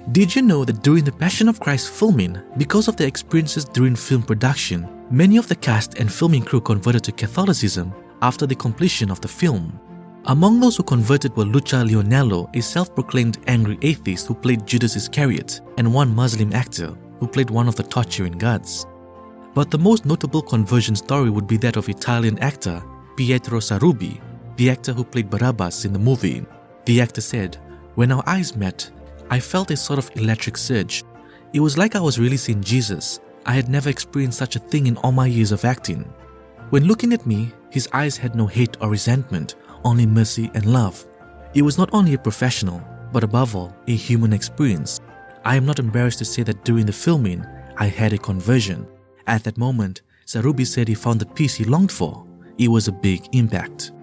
Did you know that during the Passion of Christ filming, because of their experiences during film production, many of the cast and filming crew converted to Catholicism after the completion of the film? Among those who converted were Lucha Leonello, a self-proclaimed angry atheist who played Judas Iscariot, and one Muslim actor who played one of the torturing gods. But the most notable conversion story would be that of Italian actor Pietro Sarubi, the actor who played Barabbas in the movie. The actor said, "When our eyes met, I felt a sort of electric surge. It was like I was really seeing Jesus. I had never experienced such a thing in all my years of acting. When looking at me, his eyes had no hate or resentment, only mercy and love. It was not only a professional, but above all, a human experience. I am not embarrassed to say that during the filming, I had a conversion. At that moment, Sarubi said he found the peace he longed for. It was a big impact."